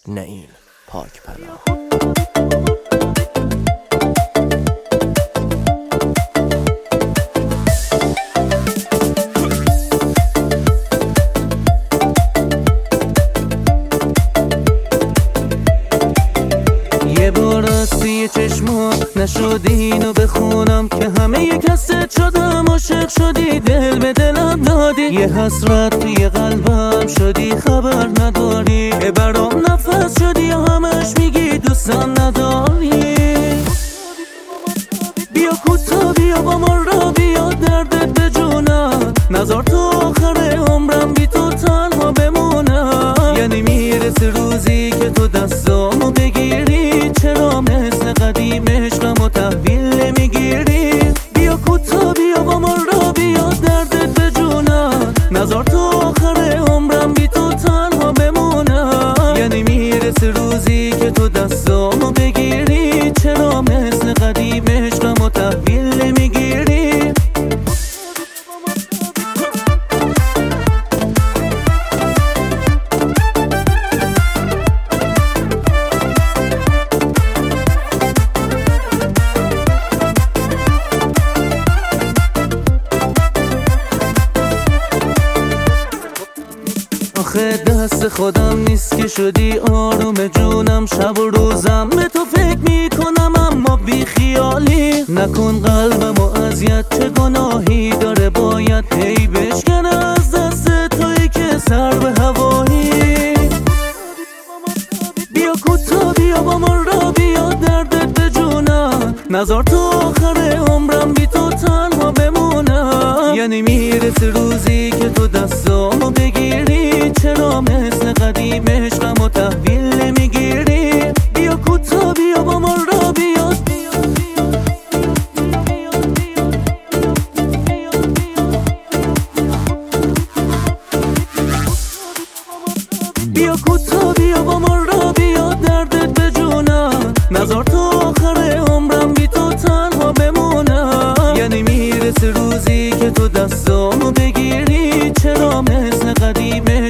نه این پاک پناه. یه بار راستی چشمات نشدی اینو بخونم که همه یک کست شدم، عاشق شدی دل به دلم دادی، یه حسرت توی قلبم شدی خبر نداری، برام نفس شدی و همش میگی دوستم نداری. بیا کوتا بیا با ما را بیا دردت به جونم، نذار تو آخر عمرم بی تو تنها بمونم. یعنی میرسه روزی که تو دستامو بگیری، چرا مثل قدیم عشقمو تحویل نمیگیری؟ بیا کوتا بیا با ما را بیا دردت به جونم، نذار تو آخر عمرم بی تو تنها بمونم. یعنی میرسه روزی که تو دستامو بگیری، چرا مثل قدیم عشقمو تحویل نمیگیری؟ آخه دست خودم نیست که شدی آروم جونم، شب و روزم به تو فکر میکنم اما بی خیالی. نکن قلبم و اذیت، چه گناهی داره باید هی بشکنه از دست تویی که سر به هوایی. بیا کوتا بیا با ما را بیا دردت به جونم، نذار تو آخر عمرم بی تو تنها بمونم. یعنی میرسه روزی که تو دستامو بگیری، چرا مثل قدیم عشقمو تحویل نمیگیری؟ بیا کوتا بیا با ما را بیا بیا کوتا بیا با ما را بیا دردت به جونم، نذار تو آخر عمرم بی تو تنها بمونم. یعنی میرسه روزی که تو دستامو بگیری، چرا مثل قدیم